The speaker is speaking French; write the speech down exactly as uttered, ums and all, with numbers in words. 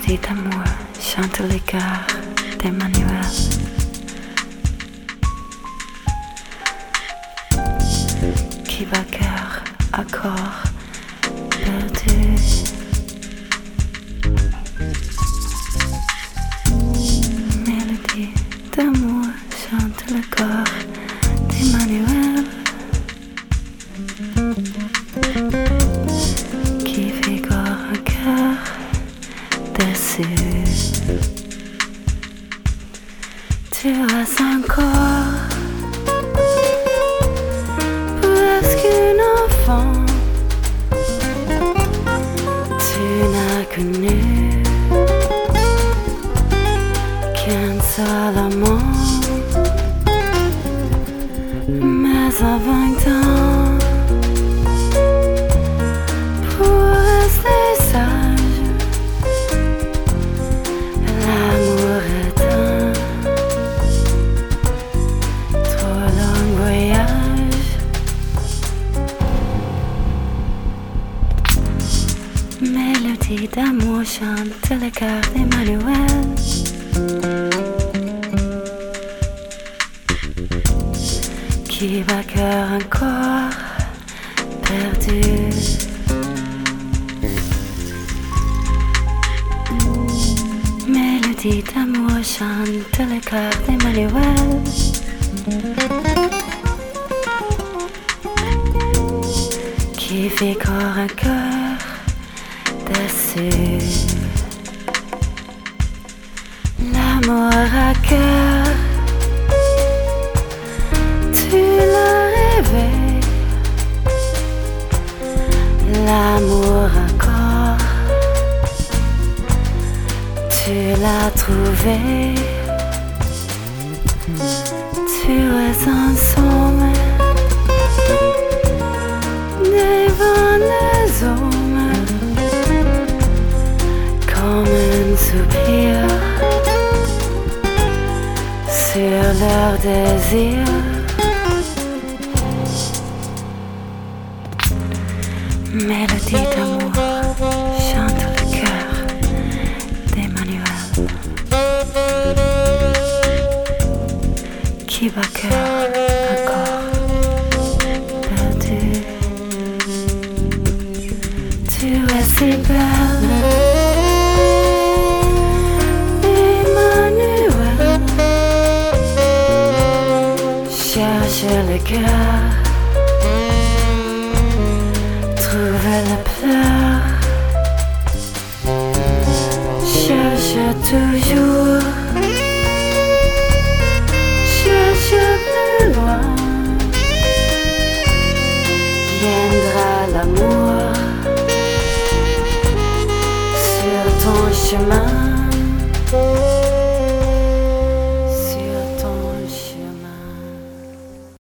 Mélodie d'amour chante les cœurs d'Emmanuel. Qui bat cœur à corps perdu. Mélodie d'amour chante le corps d'Emmanuel. Qui fait corps un cœur dessus. Tu as encore presque un enfant. Tu n'as connu qu'un seul amant. Mais à vingt ans, pour rester sage, l'amour est un trop long voyage. Mélodie d'amour chante le cœur d'Emmanuel. Qui bat cœur encore perdu. Mélodie d'amour chante le cœur d'Emmanuel. Qui fait corps un cœur dessus. L'amour à cœur, tu l'as rêvé. L'amour à corps, tu l'as trouvé. Tu es ensemble devant les hommes comme un soupir sur leur désir. Mélodie d'amour chante le cœur d'Emmanuel. Qui bat cœur encore perdu. Tu es si belle, Emmanuel. Cherche le cœur, trouve la pleurs. Cherche toujours, cherche plus loin. Viendra l'amour sur ton chemin.